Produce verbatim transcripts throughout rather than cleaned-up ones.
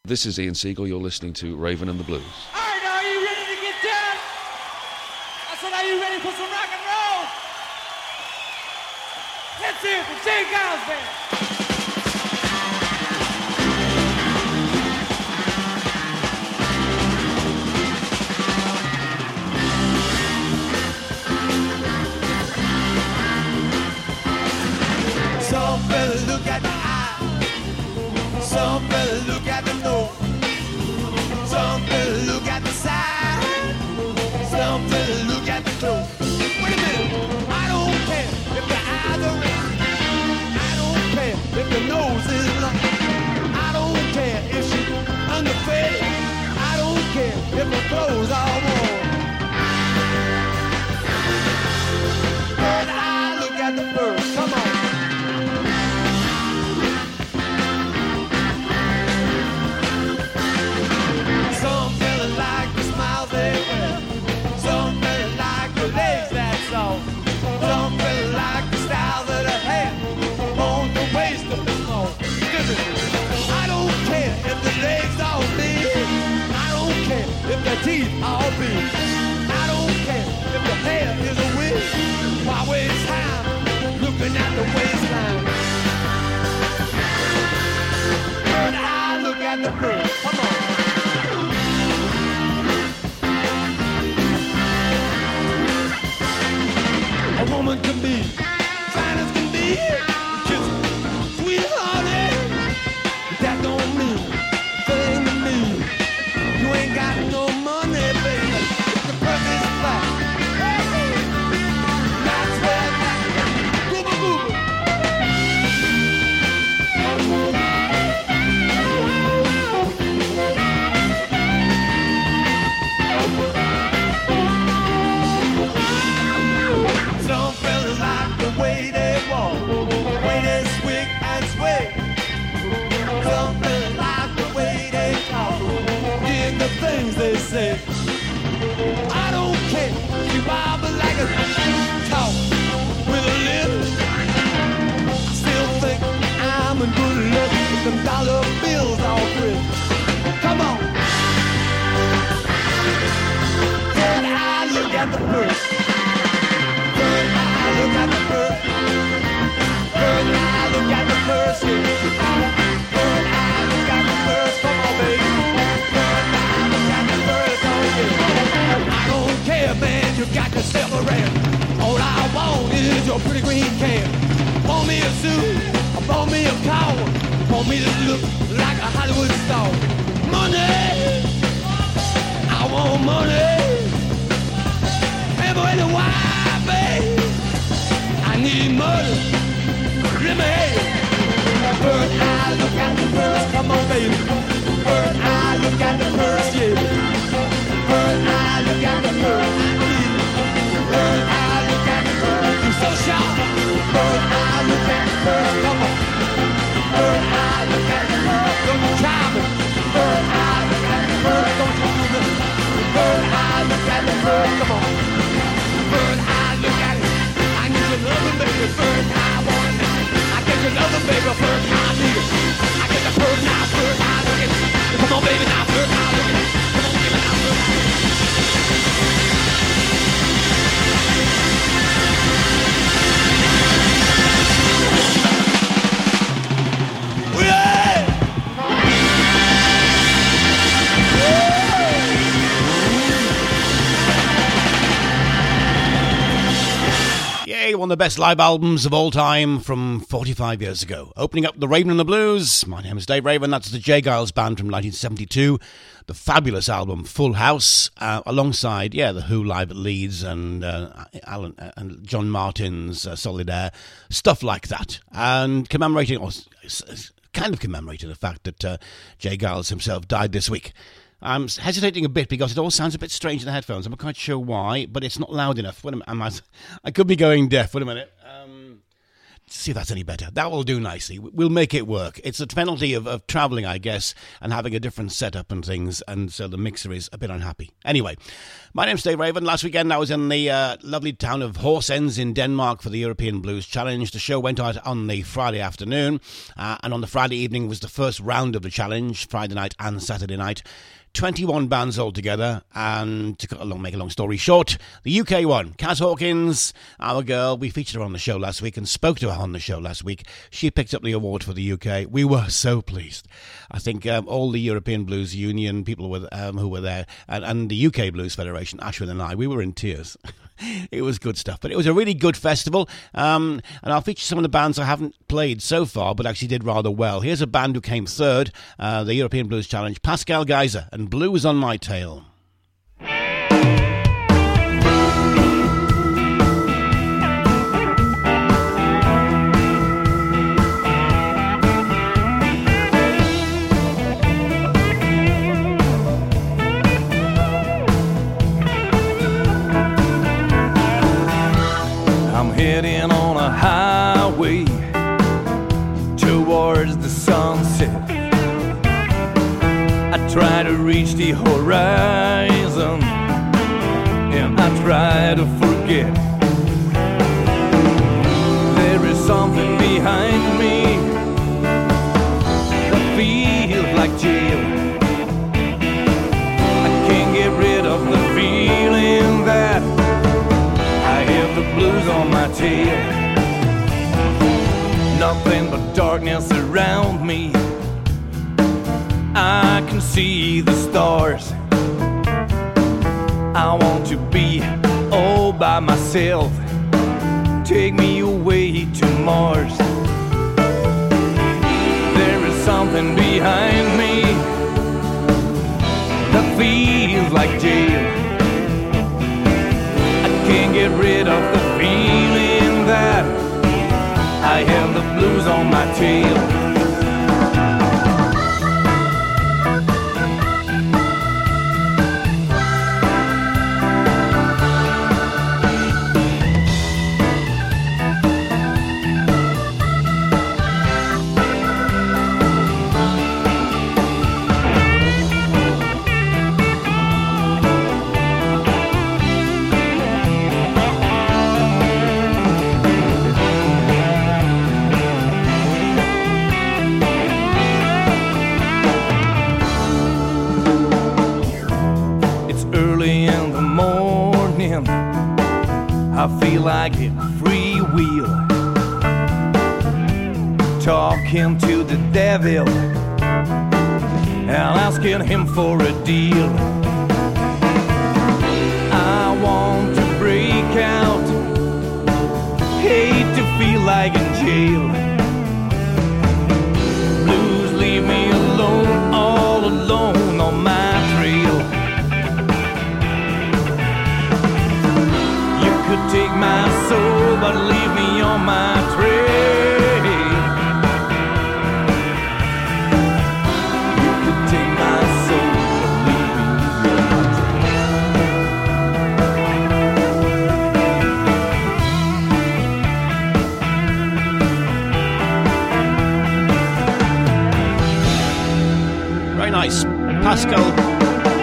This is Ian Siegel. You're listening to Raven and the Blues. All right, now, are you ready to get down? I said, are you ready for some rock and roll? Let's hear it for Jay Giles Band. Some fellas look at the eye, some fellas look at the nose, some fellas look at the side, some fellas look at the clothes. Wait a minute, I don't care if the eyes are red, I don't care if the nose is long, I don't care if she's underfed, I don't care if her clothes are worn. But I look at the birds, come on. If the teeth all big, I don't care if the hair is a wig. Why waste time looking at the waistline? Bird eye, look at the bird. Come on. A woman can be fine as can be, just sweet honey. That don't mean a thing to me. You ain't got no money, baby. The purse is flat. That's where that gooba gooba. Some fellas like the way they walk, the way they swig and sway. Some fellas like the way they talk, the things they say. I don't care. You wobble like a talk with a lip. I still think I'm in good luck with them dollar bills all crisp. Come on. Third eye, look at the purse. Third eye, look at the purse. Third eye, look at the purse. Third eye, look at the purse. Come on, baby. I don't care, man, you got yourself a ram. All I want is your pretty green can. Want me a suit, want me a car, want me to look like a Hollywood star. Money, I want money. Everybody, why, babe? I need money. Let me have it. Bird eye, look at the purse, come on, baby. Bird eye, look at the purse, yeah. Bird eye, look at the bird. Bird eye, look at the bird. You're so sharp. Bird eye, look at the bird. Come on. Bird eye, look at the bird. Don't you try me. Bird eye, look at the bird. Don't you do this. Bird eye, look at the bird. Come on. Bird eye, look at it. I need your loving, baby. Bird eye, I want it. I get your loving, baby. Bird eye, I need it. I get the bird now. Bird eye, look at it. Come on, baby, now. Bird eye, look at it. Come on, baby, now. Bird eye. Yay, one of the best live albums of all time from forty-five years ago. Opening up the Raven and the Blues, my name is Dave Raven, that's the Jay Giles Band from nineteen seventy-two. The fabulous album Full House, uh, alongside, yeah, The Who live at Leeds and uh, Alan uh, and John Martin's uh, Solidaire, stuff like that. And commemorating, or kind of commemorating the fact that uh, Jay Giles himself died this week. I'm hesitating a bit because it all sounds a bit strange in the headphones. I'm not quite sure why, but it's not loud enough. Wait a minute, I, might, I could be going deaf. Wait a minute. Um, See if that's any better. That will do nicely. We'll make it work. It's a penalty of, of travelling, I guess, and having a different setup and things, and so the mixer is a bit unhappy. Anyway, my name's Dave Raven. Last weekend I was in the uh, lovely town of Horsens in Denmark for the European Blues Challenge. The show went out on the Friday afternoon, uh, and on the Friday evening was the first round of the challenge, Friday night and Saturday night. twenty-one bands altogether, and to cut a long, make a long story short, the U K won. Kaz Hawkins, our girl, we featured her on the show last week and spoke to her on the show last week. She picked up the award for the U K. We were so pleased. I think um, all the European Blues Union people were, um, who were there, and, and the U K Blues Federation, Ashwin and I, we were in tears. It was good stuff, but it was a really good festival, um, and I'll feature some of the bands I haven't played so far, but actually did rather well. Here's a band who came third, uh, the European Blues Challenge, Pascal Geyser, and Blues on My Tail. I'm heading on a highway towards the sunset. I try to reach the horizon, and I try to forget. There is something behind me that feels like jail. I can't get rid of the feeling that I have the blues on my tail. Nothing but darkness around me. I can see the stars. I want to be all by myself. Take me away to Mars. There is something behind me that feels like jail. Can't get rid of the feeling that I have the blues on my tail. I feel like a free wheel, talking to the devil and asking him for a deal. I want to break out, hate to feel like in jail. Blues leave me alone, all alone on my trail. Could take my soul, but leave me on my trail. You could take my soul, but leave me on my trail. Very nice. Pascal.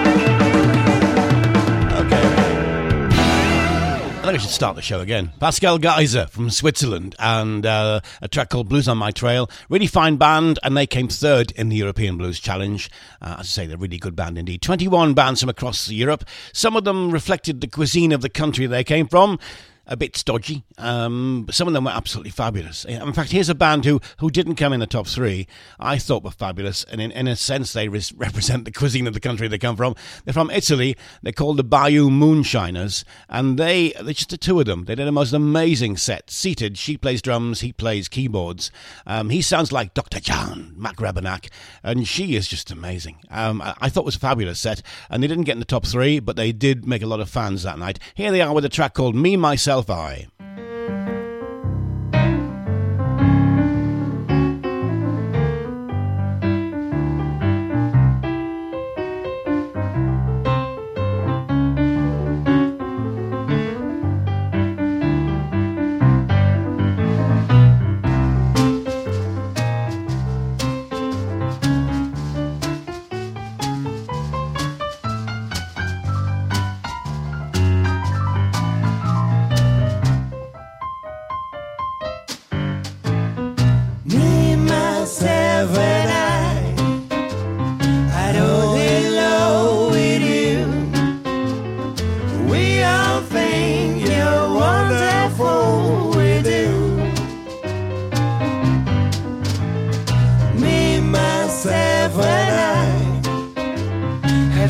I think I should start the show again. Pascal Geyser from Switzerland, and uh, a track called Blues on My Trail. Really fine band, and they came third in the European Blues Challenge. Uh, as I say, they're a really good band indeed. twenty-one bands from across Europe. Some of them reflected the cuisine of the country they came from. A bit stodgy, um, but some of them were absolutely fabulous. In fact, here's a band who, who didn't come in the top three, I thought were fabulous, and in, in a sense they res- represent the cuisine of the country they come from. They're from Italy. They're called the Bayou Moonshiners, and they, they're just the two of them. They did a most amazing set. Seated, she plays drums, he plays keyboards. Um, he sounds like Doctor John McRabenack, and she is just amazing. Um, I, I thought it was a fabulous set, and they didn't get in the top three, but they did make a lot of fans that night. Here they are with a track called Me, Myself, I.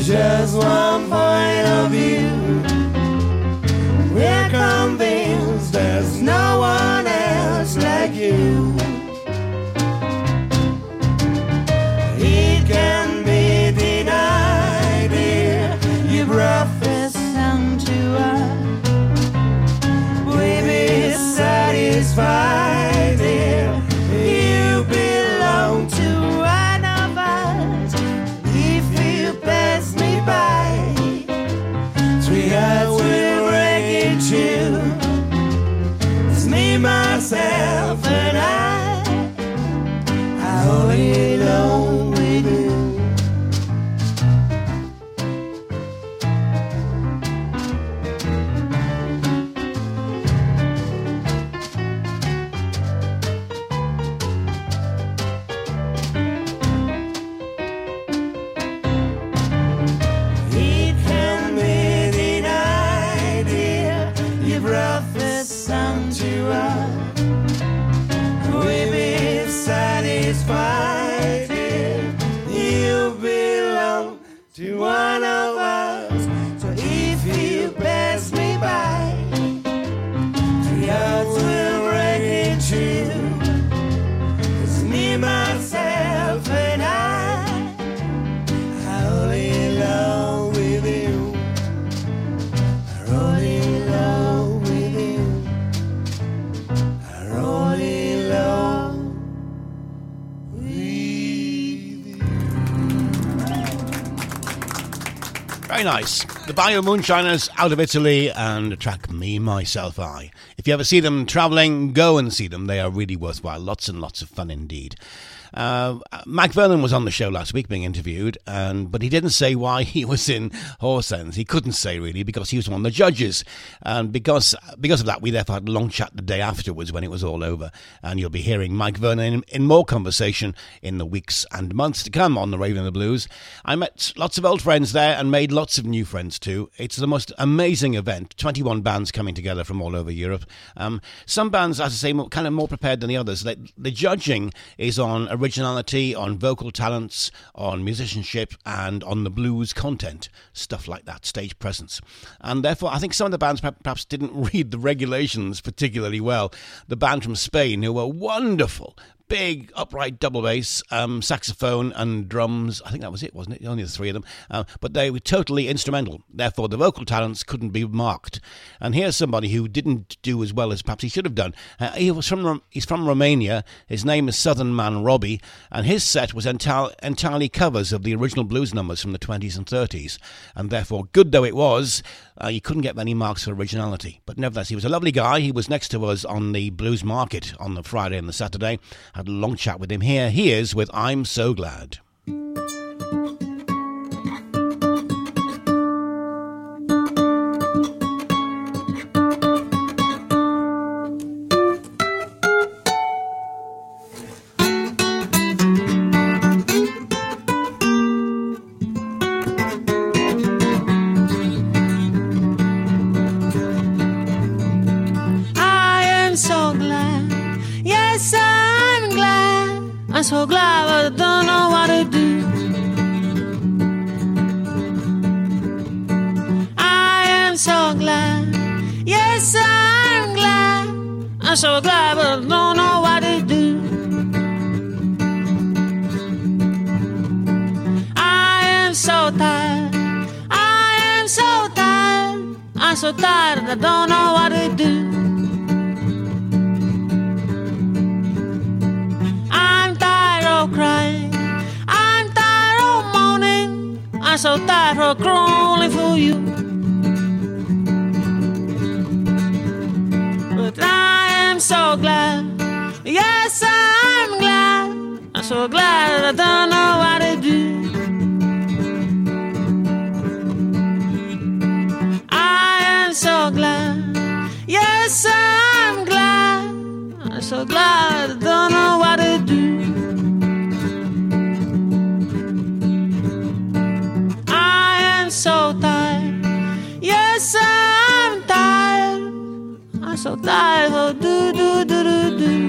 just one point of view. We're convinced there's no one else like you. It can be denied, dear. You brought this sun to us. We'll be satisfied, dear. You belong to one of us. If you pass me by, three hearts will break in two. It's me, myself, and I. I only alone with you. It can be denied, dear. You brought the sun to us. We'll be satisfied, dear. You belong to one of us. So if you pass me by, three hearts will break in two. It's me, myself, and I. I only love with you. I only love with you. I only love with you. Very nice. The Bayou Moonshiners out of Italy and the track Me, Myself, I. If you ever see them travelling, go and see them. They are really worthwhile. Lots and lots of fun indeed. Uh, Mike Vernon was on the show last week being interviewed, and but he didn't say why he was in Horsens. He couldn't say really because he was one of the judges, and because because of that we therefore had a long chat the day afterwards when it was all over. And you'll be hearing Mike Vernon in, in more conversation in the weeks and months to come on the Raven and the Blues. I met lots of old friends there and made lots of new friends too. It's the most amazing event. twenty-one bands coming together from all over Europe. Um, some bands, as I say, kind of more prepared than the others. They, the judging is on originality, on vocal talents, on musicianship, and on the blues content, stuff like that, stage presence. And therefore, I think some of the bands perhaps didn't read the regulations particularly well. The band from Spain, who were wonderful, big upright double bass, um, saxophone and drums. I think that was it, wasn't it? Only the three of them. Uh, but they were totally instrumental. Therefore, the vocal talents couldn't be marked. And here's somebody who didn't do as well as perhaps he should have done. Uh, he was from He's from Romania. His name is Southern Man Robbie. And his set was enti- entirely covers of the original blues numbers from the twenties and thirties. And therefore, good though it was, uh, you couldn't get many marks for originality. But nevertheless, he was a lovely guy. He was next to us on the Blues Market on the Friday and the Saturday. Had a long chat with him. Here he is with I'm So Glad. I'm so glad, but I don't know what to do. I am so glad, yes, I'm glad. I'm so glad, but I don't know what to do. I am so tired, I am so tired. I'm so tired, I don't know what to do. Crying, I'm tired of moaning, I'm so tired of crawling for you. But I am so glad, yes I'm glad, I'm so glad I don't know what to do. I am so glad, yes I'm glad, I'm so glad I don't know what to do. So tired, yes I'm tired, I'm so tired of do do do do do.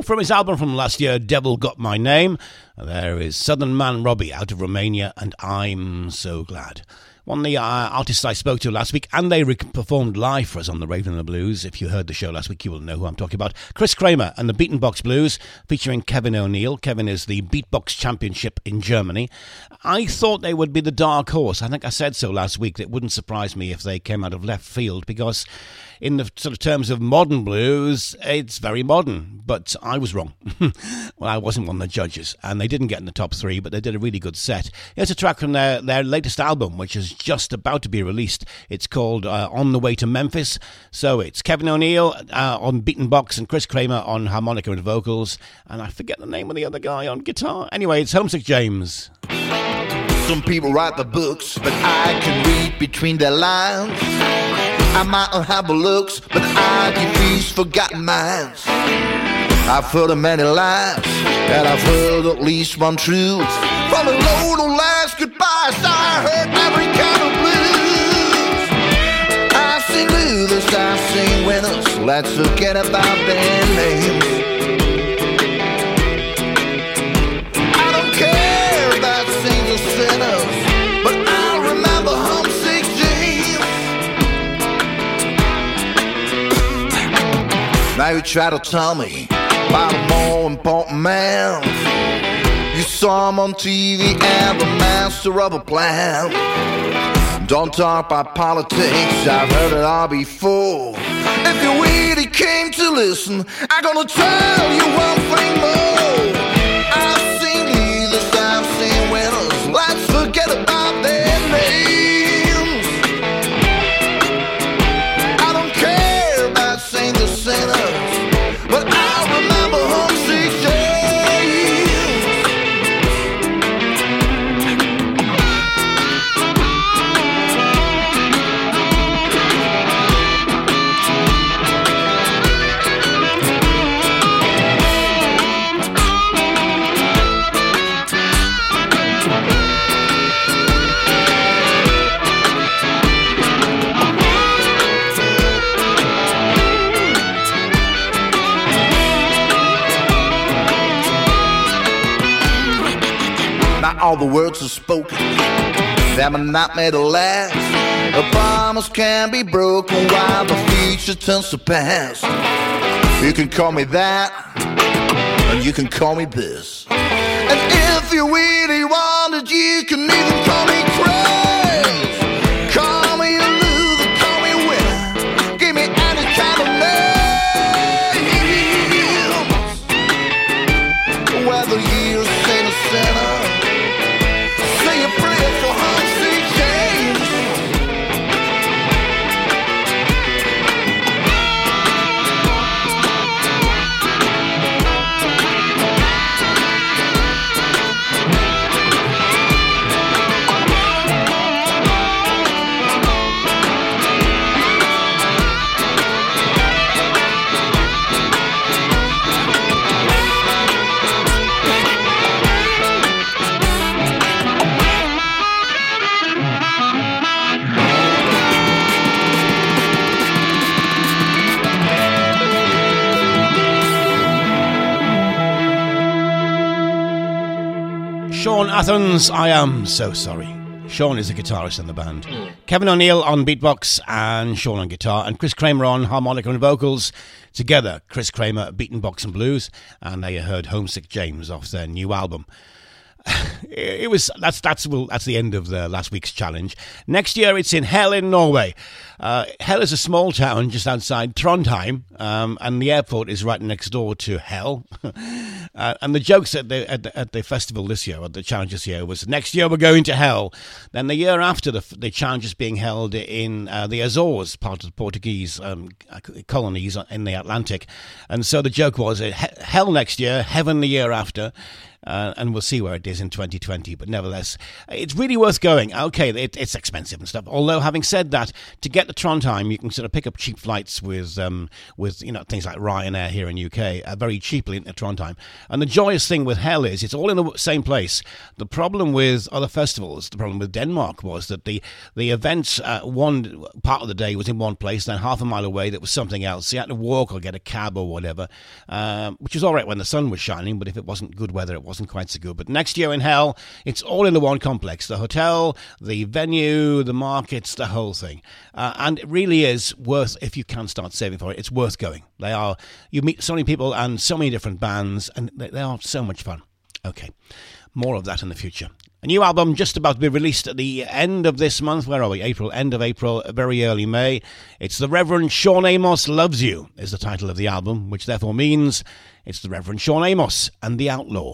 from his album from last year, Devil Got My Name, there is Southern Man Robbie out of Romania, and I'm So Glad. One of the uh, artists I spoke to last week, and they re- performed live for us on the Raven and the Blues. If you heard the show last week, you will know who I'm talking about. Chris Kramer and the Beaten Box Blues, featuring Kevin O'Neill. Kevin is the Beatbox Championship in Germany. I thought they would be the dark horse. I think I said so last week. It wouldn't surprise me if they came out of left field, because in the sort of terms of modern blues, it's very modern. But I was wrong. Well, I wasn't one of the judges, and they didn't get in the top three, but they did a really good set. Here's a track from their, their latest album, which is just about to be released. It's called uh, On the Way to Memphis. So it's Kevin O'Neill uh, on Beaten Box and Chris Kramer on harmonica and vocals, and I forget the name of the other guy on guitar. Anyway, it's Homesick James. Some people write the books, but I can read between their lines. I might not have the looks, but I diffuse forgotten minds. I've heard of many lies, and I've heard at least one truth. From a load of last goodbyes, I heard every kind of blues. I've seen losers, I've seen winners. Let's forget about their names. I don't care about single sinners, but I remember Homesick James. Now you try to tell me about a more important man. You saw him on T V and the master of a plan. Don't talk about politics, I've heard it all before. If you really came to listen, I'm gonna tell you one thing more. I've seen leaders, I've seen winners. Let's forget about their names. I don't care about saints or sinners, but I remember Homesick James. All the words are spoken, them are not made to last. The promise can be broken while the future turns to past. You can call me that, and you can call me this. And if you really wanted, you can even call me crazy. Call me a loser, call me a winner. Give me any kind of name. Whether you're a saint or sinner, say a prayer for Homesick James. Sean Athens, I Am So Sorry. Sean is a guitarist in the band. Kevin O'Neill on beatbox and Sean on guitar, and Chris Kramer on harmonica and vocals. Together, Chris Kramer, Beaten Box and Blues, and they heard Homesick James off their new album. It was that's that's well that's the end of the last week's challenge. Next year it's in Hell in Norway. Uh, Hell is a small town just outside Trondheim, um, and the airport is right next door to Hell. uh, and the jokes at the, at the at the festival this year, or the challenge this year, was next year we're going to Hell. Then the year after, the the challenge is being held in uh, the Azores, part of the Portuguese um, colonies in the Atlantic. And so the joke was uh, Hell next year, Heaven the year after. uh, and we'll see where it is in twenty twenty. But nevertheless, it's really worth going. Okay, it, it's expensive and stuff. Although, having said that, to get to Trondheim, you can sort of pick up cheap flights with, um, with you know, things like Ryanair here in U K, uh, very cheaply into Trondheim. And the joyous thing with Hell is it's all in the same place. The problem with other festivals, the problem with Denmark was that the the events, uh, one part of the day was in one place, then half a mile away that was something else. So you had to walk or get a cab or whatever, um, which was all right when the sun was shining, but if it wasn't good weather, it wasn't quite so good. But next year in Hell, it's all in the one complex. The hotel, the venue, the markets, the whole thing. Uh, and it really is worth, if you can start saving for it, it's worth going. They are, you meet so many people and so many different bands, and they, they are so much fun. Okay, more of that in the future. A new album just about to be released at the end of this month. Where are we? April, end of April, very early May. It's The Reverend Sean Amos Loves You is the title of the album, which therefore means it's The Reverend Sean Amos and the Outlaw.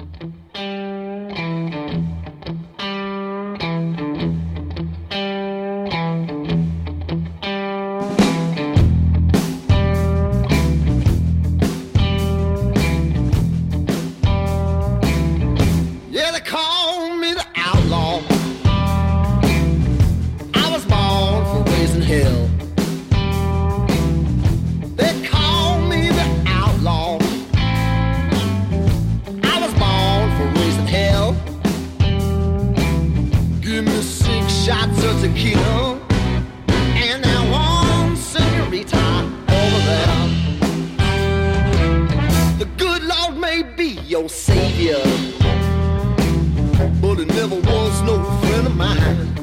Tequila, and that one senorita over there. The good Lord may be your savior, but it never was no friend of mine.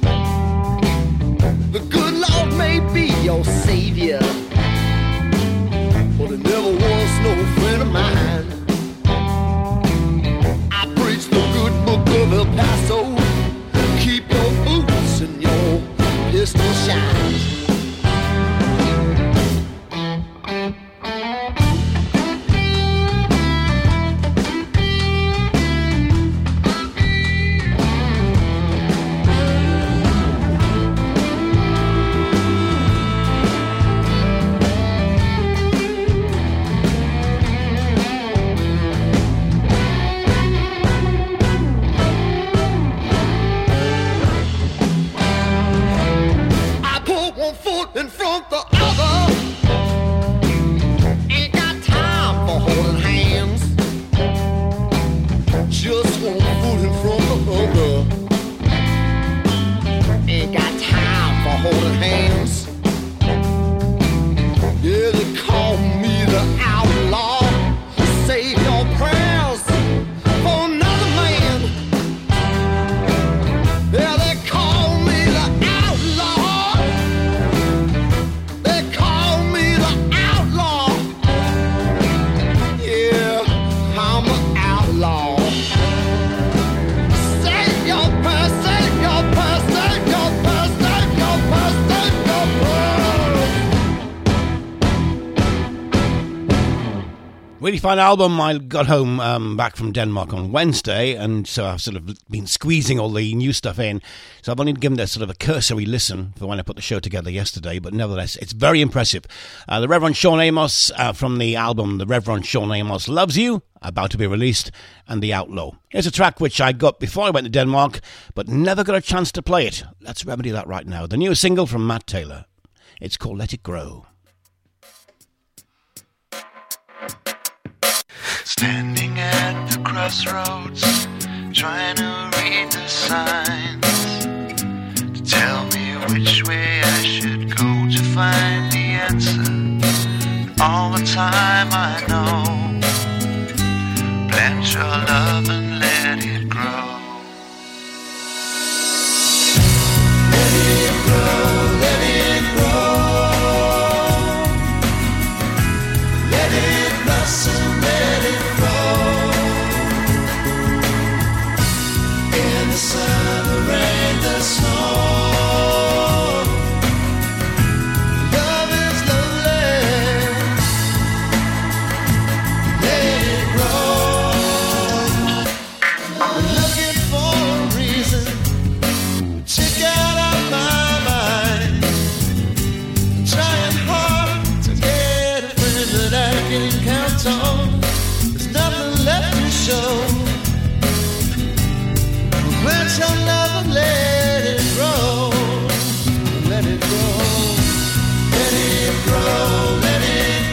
The good Lord may be your savior, but it never was no friend of mine. I preach the good book of El Paso. Keep your boots and your pistol shines. In front the other, ain't got time for holding hands. Just one foot in front the other, ain't got time for holding hands. Yeah, they call me the outlaw. Say your prayers for another man. Yeah, they call me the outlaw. They call me the outlaw. Yeah, I'm an outlaw. Save your purse, save your purse, save your purse, save your purse, save your purse. Really fine album. I got home um, back from Denmark on Wednesday, and so I've sort of been squeezing all the new stuff in. So I've only given it sort of a cursory listen for when I put the show together yesterday, but nevertheless, it's very impressive. Uh, the Reverend Sean Amos uh, from the album The Reverend Sean Amos Loves You, about to be released, and The Outlaw. Here's a track which I got before I went to Denmark, but never got a chance to play it. Let's remedy that right now. The new single from Matt Taylor. It's called Let It Grow. Standing at the crossroads, trying to read the signs to tell me which way I should go to find the answer. All the time I know, plant your love and let it grow. Let it grow, let it grow. Let it blossom, let it in the sun, the rain, the snow. Love is lovely. Let it grow. I'm looking for a reason to get out my mind. I'm trying hard to get a friend that I can count on. There's nothing left to show. your love and let it grow. Let it grow. Let it grow. Let it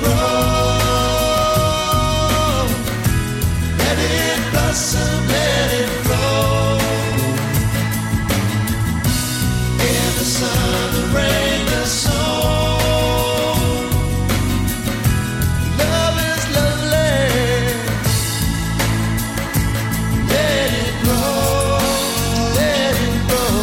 grow. Let it blossom. Let it grow. In the sun, the rain, the snow. Love is lovely. Let it grow. Let it grow.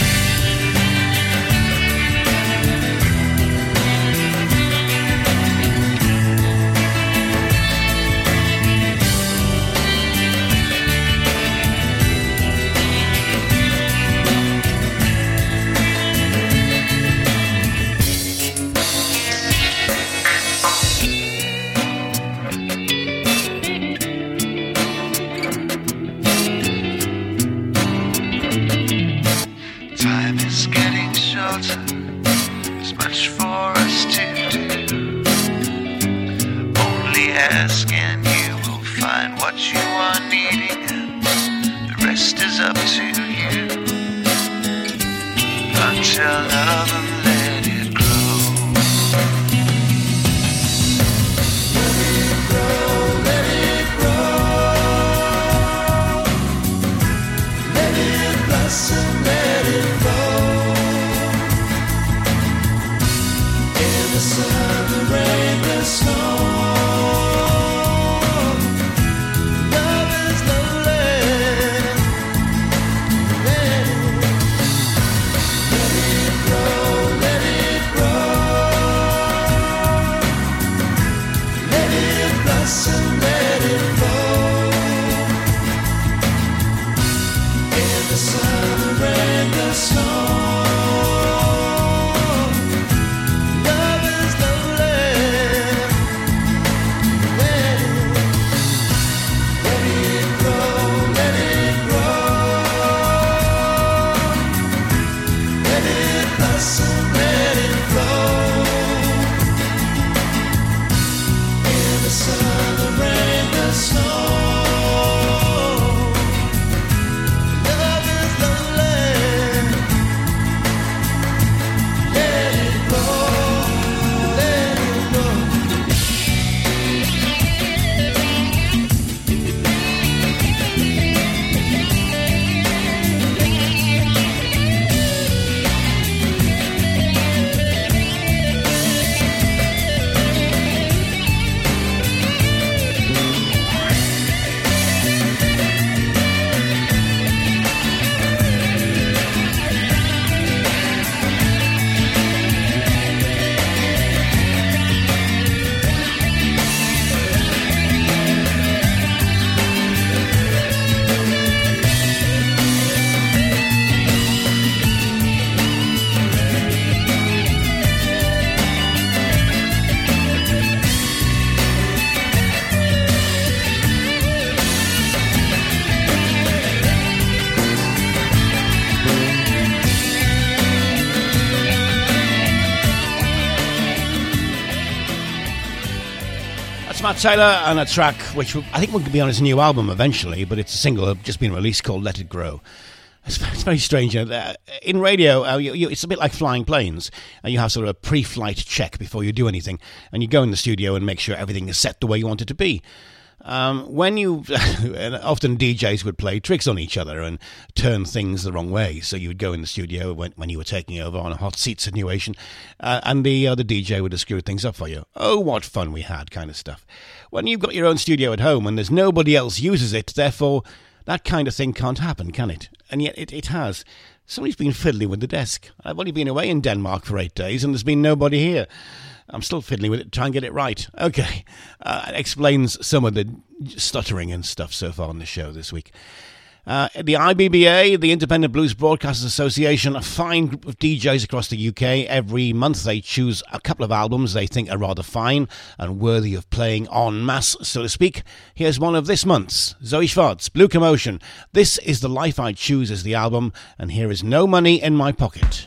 Time is getting shorter. There's much for us to do. Only ask and you will find what you are needing, and the rest is up to you. Until love and let it grow. Let it grow. Let it grow. Let it blossom. Let it grow. In the sun, the rain, the snow. Love is lovely. Let it, let it grow. Let it grow. Let it blossom. Let it grow. In the sun, the rain, the snow. Love is lovely. Let it, let it grow. Let it grow. Let it blossom. Let it grow. In the sun, the rain, the snow. Love is lovely. Let it grow. Let it grow. That's Matt Taylor and a track which I think will be on his new album eventually, but it's a single just been released called Let It Grow. It's, it's very strange. Uh, in radio, uh, you, you, it's a bit like flying planes. Uh, you have sort of a pre-flight check before you do anything, and you go in the studio and make sure everything is set the way you want it to be. Um, when you, and often D Js would play tricks on each other and turn things the wrong way. So you would go in the studio when, when you were taking over on a hot seat situation, uh, and the other D J would have screwed things up for you. Oh, what fun we had, kind of stuff. When you've got your own studio at home and there's nobody else uses it, therefore that kind of thing can't happen, can it? And yet it, it has. Somebody's been fiddling with the desk. I've only been away in Denmark for eight days and there's been nobody here. I'm still fiddling with it to try and get it right. Okay. Uh, it explains some of the stuttering and stuff so far on the show this week. Uh, the I B B A, the Independent Blues Broadcasters Association, a fine group of D Js across the U K. Every month they choose a couple of albums they think are rather fine and worthy of playing en masse, so to speak. Here's one of this month's. Zoe Schwartz, Blue Commotion. This is The Life I Choose as the album, and here is No Money in My Pocket.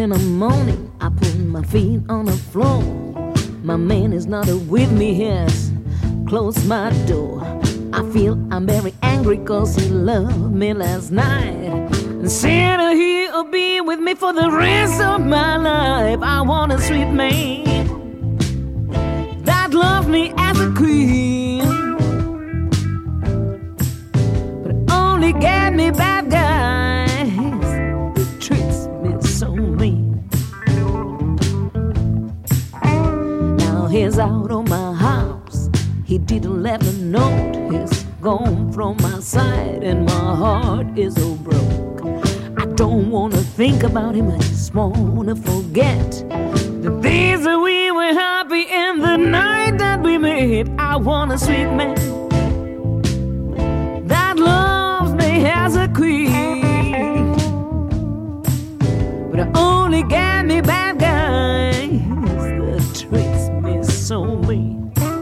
in the morning, I put my feet on the floor. My man is not with me, yes, close my door. I feel I'm very angry cause he loved me last night and said he'll be with me for the rest of my life. I want a sweet man that loves me as a queen, but only gave me bad guys who treats me so mean. Now he's out on my house, he didn't let me know. He's gone from my side and my heart is so broke. I don't wanna think about him, I just wanna forget the days that we were happy and the night that we met. I want a sweet man that loves me as a queen, but I only gave me bad guys that treats me so mean.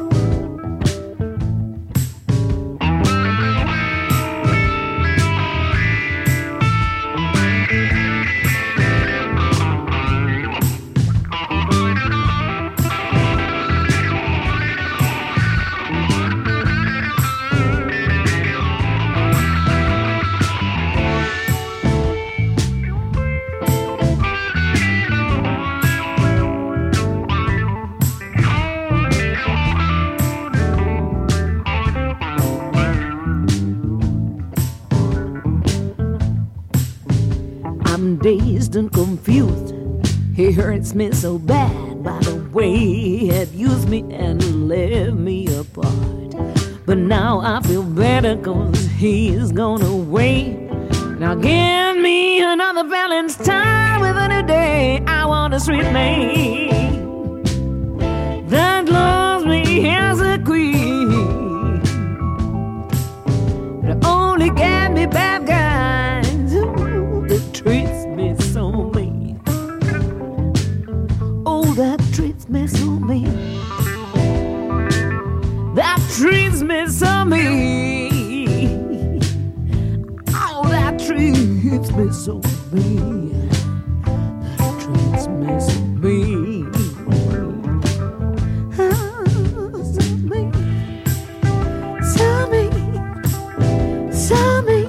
Dazed and confused, he hurts me so bad by the way he had used me and left me apart. But now I feel better cause he's gone away. Now give me another Valentine's time within a day. I want a sweet man that loves me as a queen, but only gave me bad guys who treats so mean. Oh, that treats me so mean. That treats me so mean. Oh, that treats me so mean. That treats me so mean. Oh, so mean. So mean. So mean.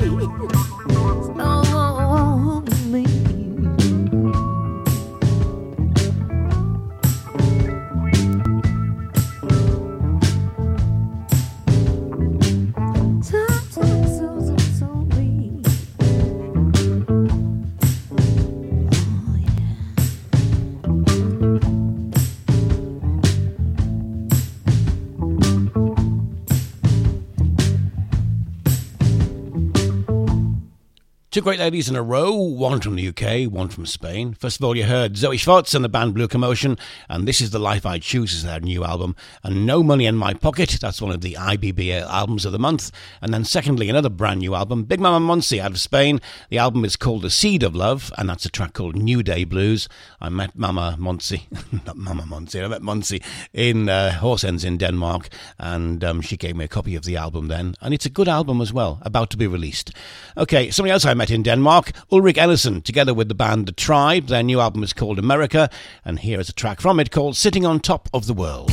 Two great ladies in a row, one from the U K, one from Spain. First of all, you heard Zoe Schwartz and the band Blue Commotion, and This Is the Life I Choose is their new album. And No Money in My Pocket, that's one of the I B B A albums of the month. And then secondly, another brand new album, Big Mama Monsi out of Spain. The album is called The Seed of Love, and that's a track called New Day Blues. I met Mama Monsi, not Mama Monsi, I met Monsi in uh, Horsens in Denmark, and um, she gave me a copy of the album then. And it's a good album as well, about to be released. Okay, somebody else I met in Denmark, Ulrik Ellison, together with the band The Tribe. Their new album is called America, and here is a track from it called Sitting on Top of the World.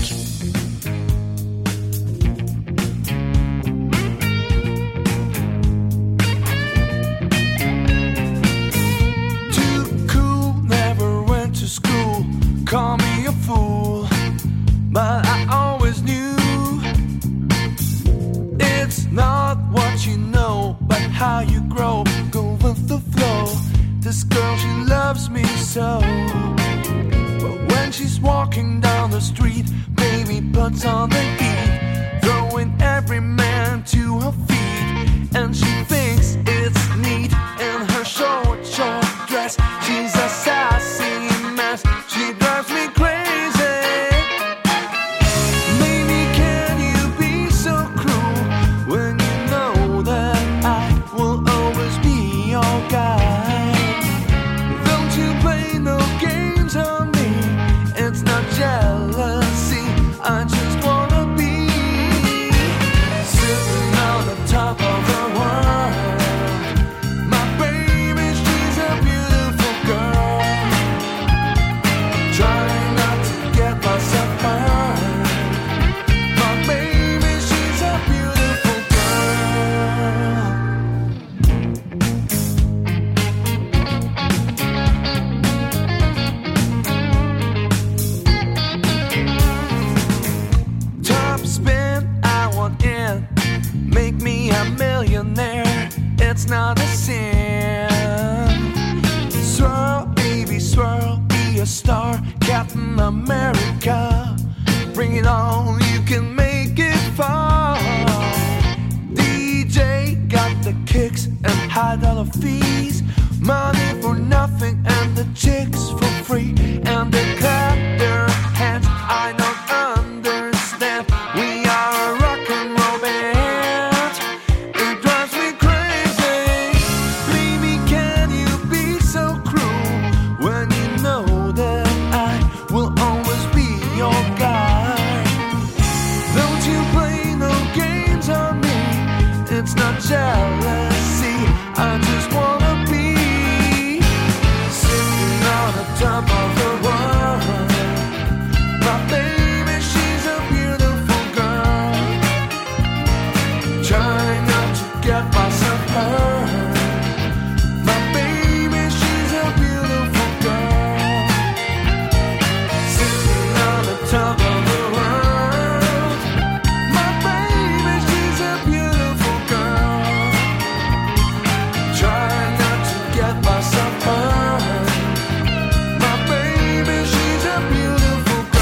Too cool, never went to school, call me a fool, but I always knew it's not what you know, but how you grow. Go with the flow. This girl, she loves me so. But when she's walking down the street, baby puts on the heat, throwing every man to her feet. And she thinks it's neat in her short, short dress. She's a sassy mess. She drives me crazy. Jealousy, I just wanna not a sin. Swirl, baby, swirl, be a star, Captain America. Bring it on, you can make it far. D J got the kicks and high dollar fees. Money for nothing and the chicks for free. And they clap their hands, I don't understand. We are a rock and roll band. It drives me crazy. Baby, can you be so cruel when you know that I will always be your guy? Don't you play no games on me. It's not jealousy, I just wanna be sitting on the top of the world. My baby, she's a beautiful girl. Trying not to get myself hurt. My baby, she's a beautiful girl. Sitting on the top of the world. My baby, she's a beautiful girl. Trying not to get myself hurt. My baby, she's a beautiful girl.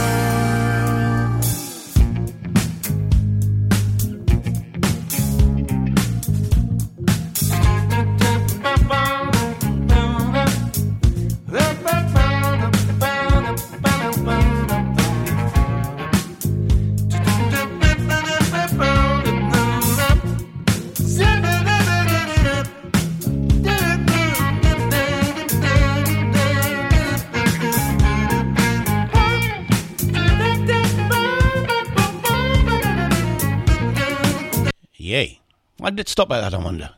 Yay. Why did it stop like that, I wonder?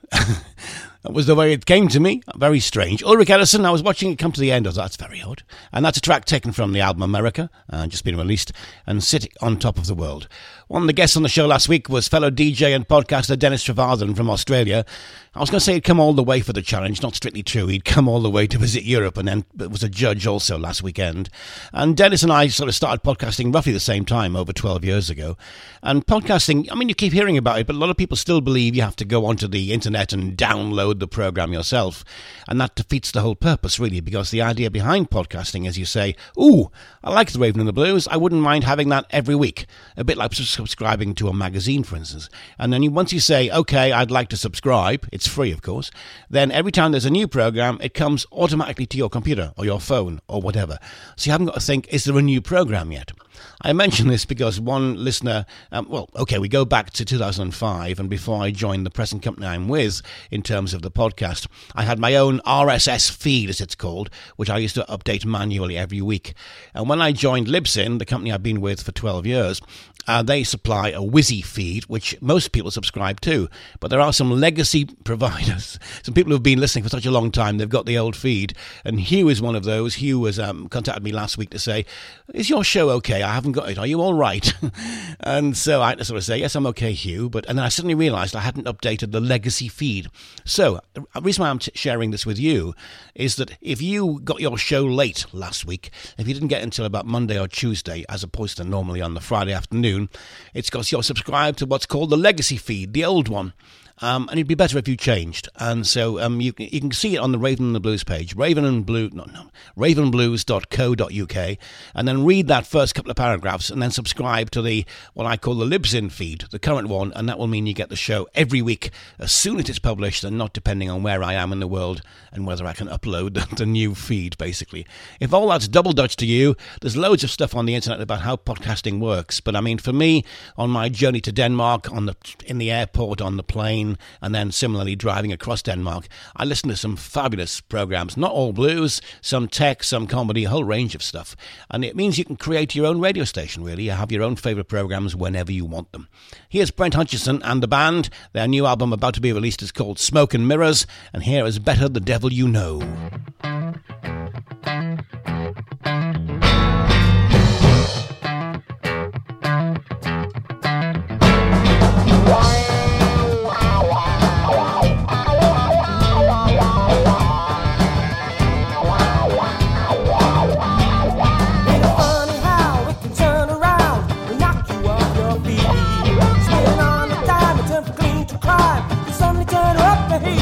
That was the way it came to me. Very strange. Ulrich Ellison, I was watching it come to the end. I thought, that's very odd. And that's a track taken from the album America, uh, just been released, and Sit on Top of the World. One of the guests on the show last week was fellow D J and podcaster Dennis Trevathan from Australia. I was going to say he'd come all the way for the challenge, not strictly true. He'd come all the way to visit Europe and then was a judge also last weekend. And Dennis and I sort of started podcasting roughly the same time, over twelve years ago. And podcasting, I mean, you keep hearing about it, but a lot of people still believe you have to go onto the internet and download the program yourself. And that defeats the whole purpose, really, because the idea behind podcasting is you say, ooh, I like the Raven and the Blues. I wouldn't mind having that every week. A bit like subscribing to a magazine, for instance. And then you, once you say, okay, I'd like to subscribe, it's free, of course, then every time there's a new program, it comes automatically to your computer or your phone or whatever. So you haven't got to think, is there a new program yet? I mention this because one listener, um, well, okay, we go back to two thousand five, and before I joined the present company I'm with, in terms of the podcast, I had my own R S S feed, as it's called, which I used to update manually every week. And when I joined Libsyn, the company I've been with for twelve years, Uh, they supply a Wizzy feed, which most people subscribe to. But there are some legacy providers, some people who've been listening for such a long time, they've got the old feed. And Hugh is one of those. Hugh has um, contacted me last week to say, is your show okay? I haven't got it. Are you all right? And so I had to sort of say, yes, I'm okay, Hugh. But and then I suddenly realised I hadn't updated the legacy feed. So the reason why I'm t- sharing this with you is that if you got your show late last week, if you didn't get it until about Monday or Tuesday, as opposed to normally on the Friday afternoon, it's because you're subscribed to what's called the legacy feed, the old one. Um, and it'd be better if you changed. And so um, you, you can see it on the Raven and the Blues page, Raven and Blue, no, no, raven blues dot co dot uk, and then read that first couple of paragraphs and then subscribe to the, what I call the Libsyn feed, the current one, and that will mean you get the show every week as soon as it's published and not depending on where I am in the world and whether I can upload the, the new feed, basically. If all that's double Dutch to you, there's loads of stuff on the internet about how podcasting works. But I mean, for me, on my journey to Denmark, on the in the airport, on the plane, and then similarly driving across Denmark, I listen to some fabulous programs, not all blues, some tech, some comedy, a whole range of stuff. And it means you can create your own radio station, really. You have your own favourite programs whenever you want them. Here's Brent Hutchinson and the band. Their new album about to be released is called Smoke and Mirrors, and here is Better the Devil You Know. Turn her up the heat.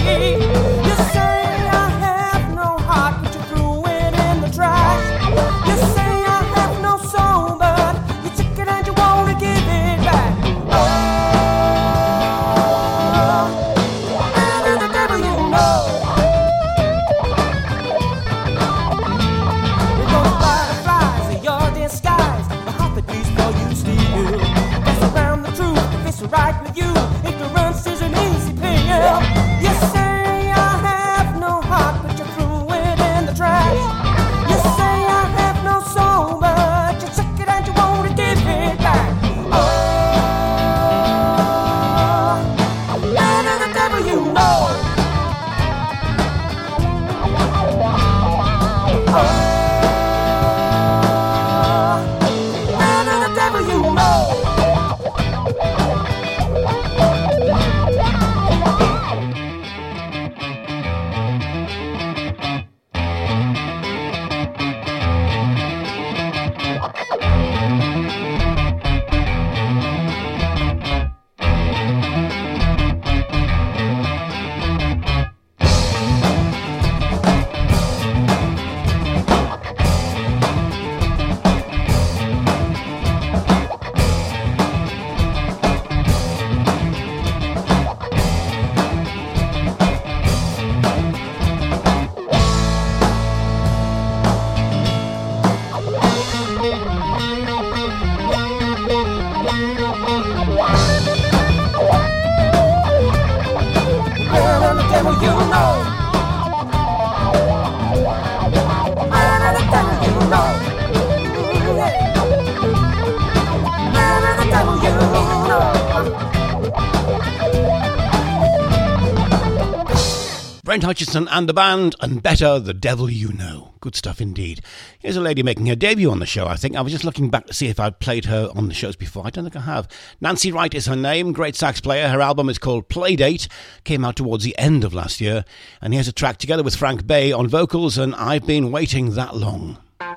Brent Hutchinson and the band, and Better, The Devil You Know. Good stuff indeed. Here's a lady making her debut on the show, I think. I was just looking back to see if I'd played her on the shows before. I don't think I have. Nancy Wright is her name, great sax player. Her album is called Playdate, came out towards the end of last year. And here's a track together with Frank Bay on vocals, and I've Been Waiting That Long.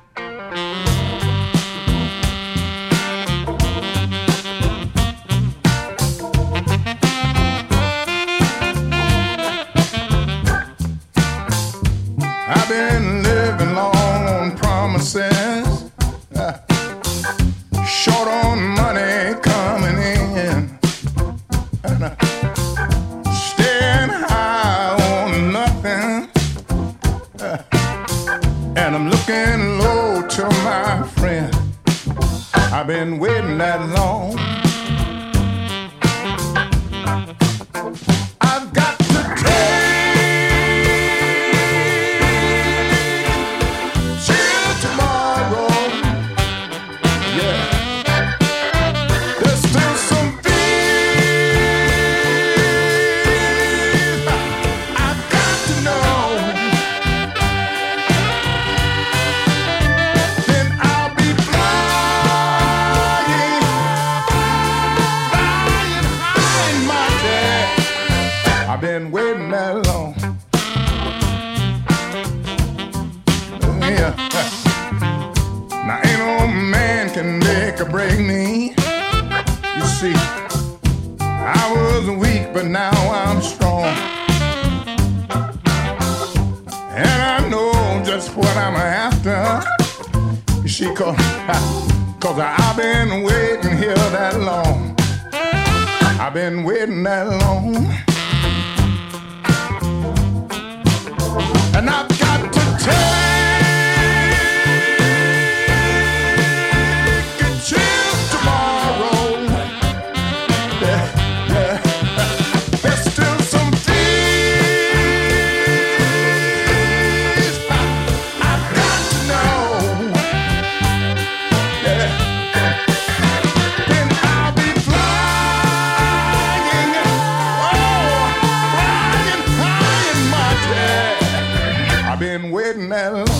I've been living long on promises, uh, short on money coming in, and uh, staying high on nothing, uh, and I'm looking low to my friend. I've been waiting that long. I've got to take been waiting that long. Yeah. Now ain't no man can make or break me. You see, I was weak, but now I'm strong. And I know just what I'm after. You see, cause, cause I've been waiting here that long. I've been waiting that long. And I've got to take a chance tomorrow. Yeah, yeah. There's still some things I've got to know. Yeah. Then I'll be flying, oh, flying high in my day. I've been waiting that long.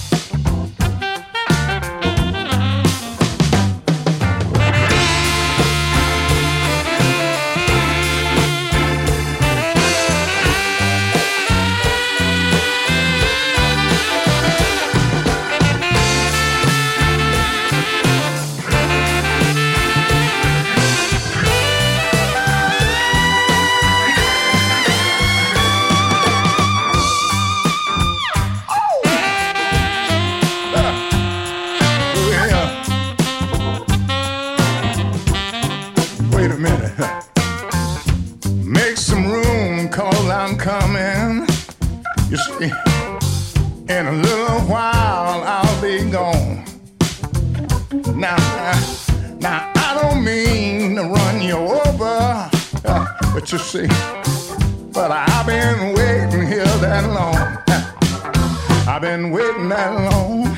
Wait a minute. Make some room, cause I'm coming. You see, in a little while I'll be gone. Now, now, now I don't mean to run you over, uh, but you see, but I've been waiting here that long. I've been waiting that long.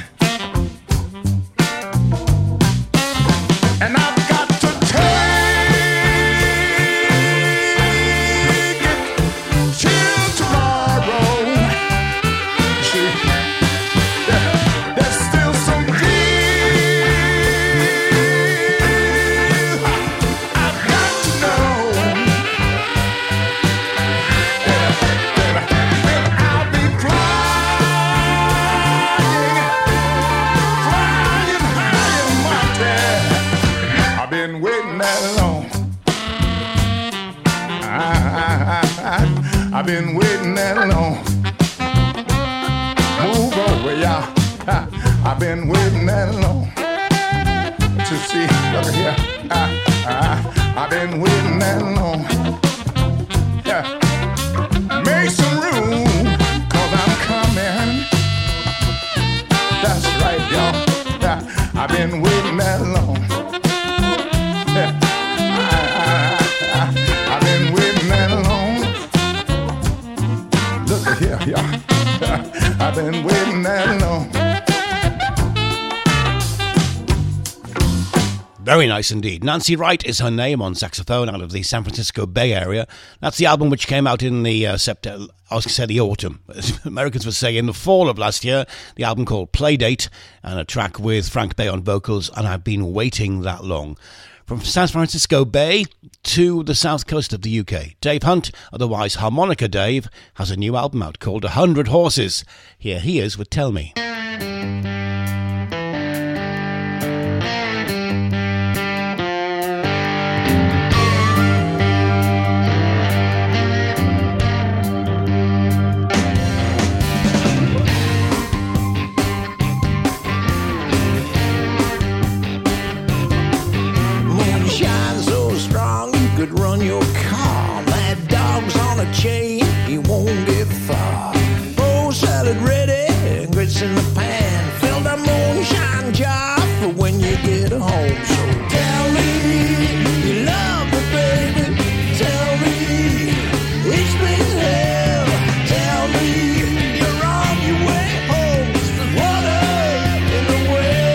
And I've got to take it till tomorrow. See, there, there's still some things I've got to know. Yeah, then, then I'll be flying, flying high in my day. I've been waiting that long. I, I, I, I've been waiting that long. Move over, y'all. I've been waiting that long to see. Look here. I, I, I've been waiting that long. Yeah. Make some room, cause I'm coming. That's right, y'all. Yeah. I've I've been waiting that long. I've been waiting that long. Look at here, y'all. I've been waiting that long. Very nice indeed. Nancy Wright is her name, on saxophone, out of the San Francisco Bay Area. That's the album which came out in the uh, September. I was going to say the autumn. Americans would say in the fall of last year. The album called Playdate, and a track with Frank Bay on vocals. And I've been waiting that long. From San Francisco Bay to the south coast of the U K, Dave Hunt, otherwise Harmonica Dave, has a new album out called A Hundred Horses. Here he is with Tell Me. Could run your car. Mad dogs on a chain, you won't get far. Oh, salad ready, grits in the pan. Fill the moonshine jar for when you get home. So tell me you love me, baby. Tell me it's been hell. Tell me you're on your way home. There's water in the well.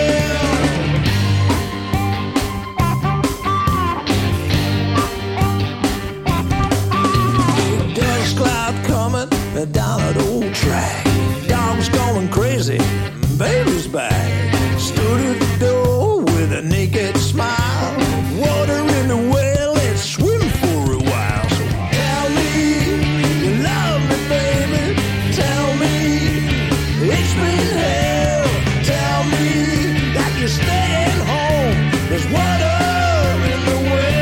Down at old track, dogs going crazy, baby's back. Stood at the door with a naked smile. Water in the well, let's swim for a while. So tell me you love me, baby. Tell me it's been hell. Tell me that you're staying home. There's water in the well.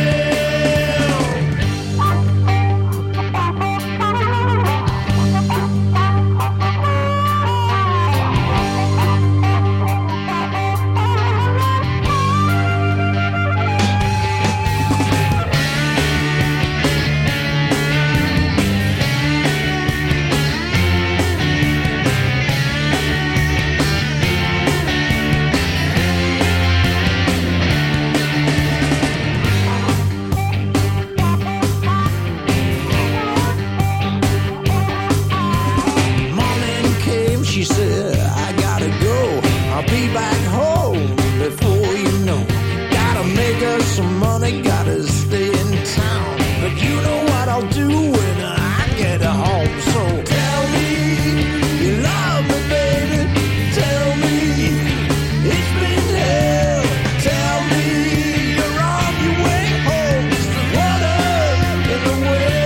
She said, I gotta go, I'll be back home before you know. Gotta make her some money, gotta stay in town. But you know what I'll do when I get home. So tell me you love me, baby. Tell me it's been hell. Tell me you're on your way home. There's water in the well.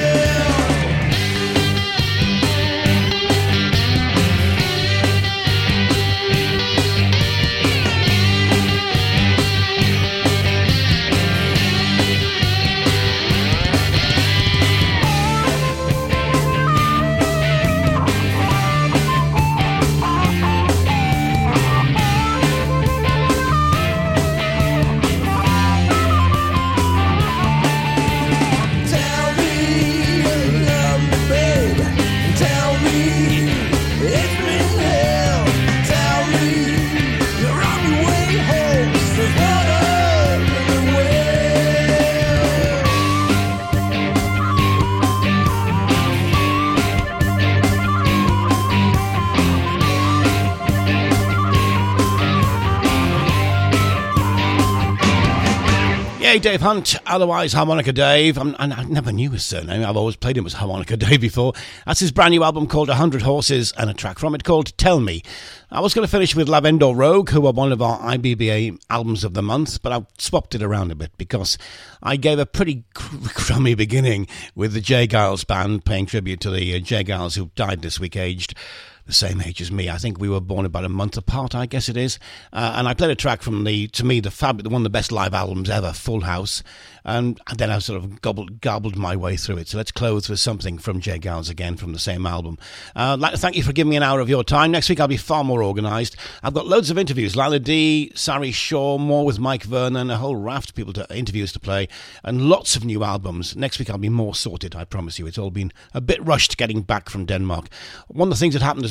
Yay, Dave Hunt, otherwise Harmonica Dave. I'm, I never knew his surname. I've always played him as Harmonica Dave before. That's his brand new album called A Hundred Horses, and a track from it called Tell Me. I was going to finish with Lavendor Rogue, who are one of our I B B A albums of the month, but I've swapped it around a bit because I gave a pretty cr- crummy beginning with the J. Giles Band, paying tribute to the uh, J. Giles who died this week, aged the same age as me. I think we were born about a month apart, I guess it is. Uh, and I played a track from the, to me, the fab, one of the best live albums ever, Full House. And, and then I sort of gobbled, gobbled my way through it. So let's close with something from J. Giles again from the same album. Uh, I'd like to thank you for giving me an hour of your time. Next week I'll be far more organised. I've got loads of interviews. Lila D, Sari Shaw, more with Mike Vernon, a whole raft of people to interviews to play, and lots of new albums. Next week I'll be more sorted, I promise you. It's all been a bit rushed getting back from Denmark. One of the things that happened as well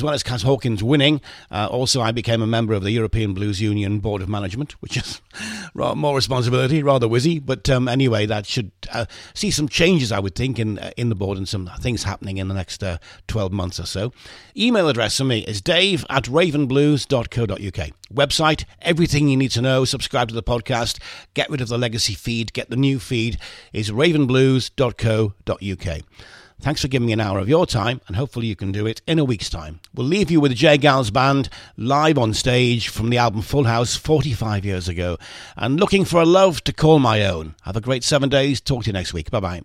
well as Cass Hawkins winning, uh, also I became a member of the European Blues Union Board of Management, which is more responsibility, rather whizzy. But um, anyway, that should uh, see some changes, I would think, in uh, in the board and some things happening in the next uh, twelve months or so. Email address for me is dave at ravenblues dot co dot uk. Website, everything you need to know. Subscribe to the podcast. Get rid of the legacy feed. Get the new feed. Is ravenblues dot co dot uk. Thanks for giving me an hour of your time, and hopefully you can do it in a week's time. We'll leave you with the J. Gals Band live on stage from the album Full House forty-five years ago, and Looking for a Love to Call My Own. Have a great seven days. Talk to you next week. Bye-bye.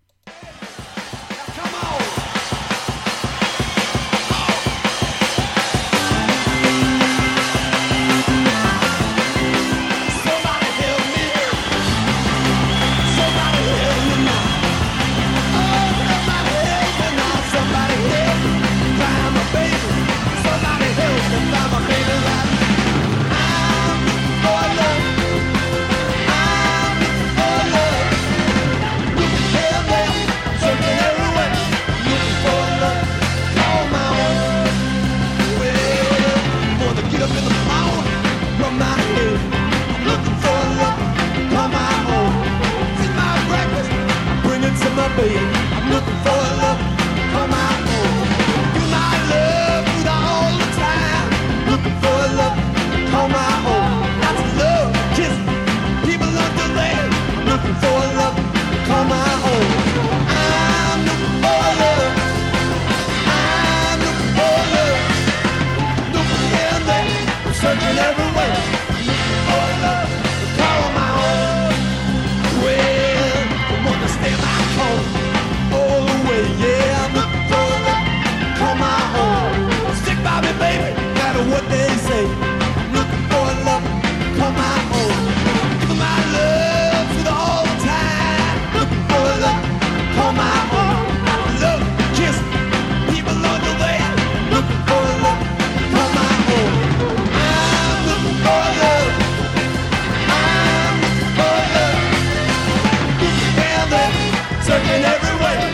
I'm looking for love, come out home. You my love, do that all the time. Looking for love, come out home. That's love, kiss people under there. I'm looking for love, come out home. I'm looking for love. I'm looking for love. Looking here and there, I'm searching everywhere. I'm looking for love, call my own. Well, I want to stay back home. Yeah, I'm looking for love, call my home. Stick by me, baby, no matter what they say. I'm looking for love, call my home. Give my love to the all the time. Looking for love, call my home. Love, kiss, people on the way. Looking for love, call my home. I'm looking for love. I'm looking for love. Looking down there, searching everywhere.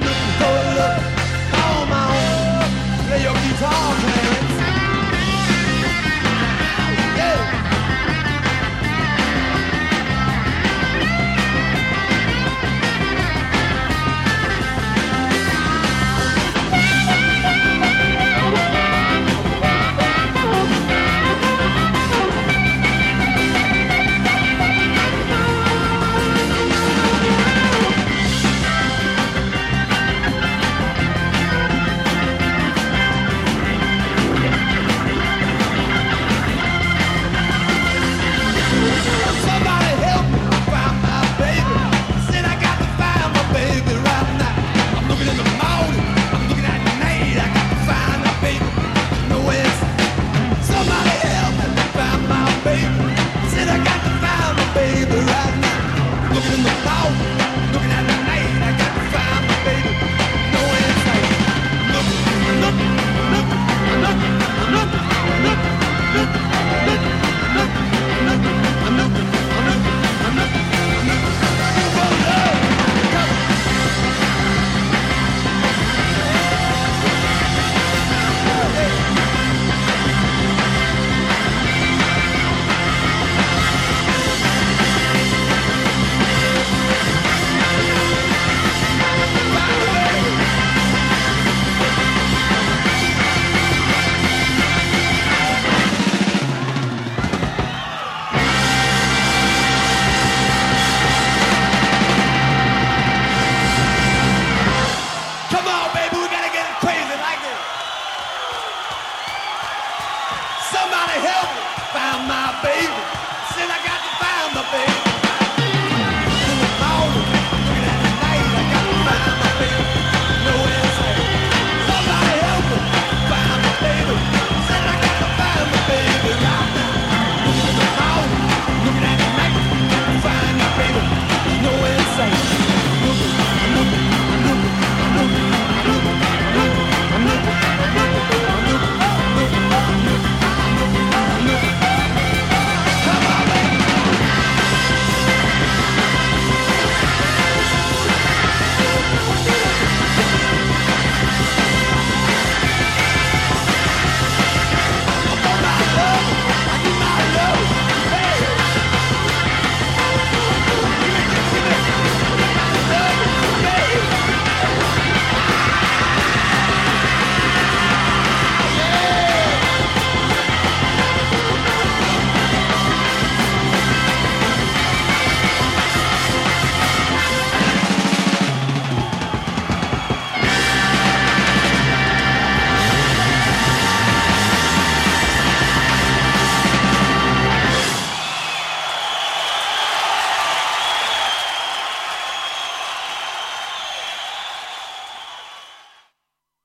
Call my own. Play your guitar, Clarence. Yeah. Said I got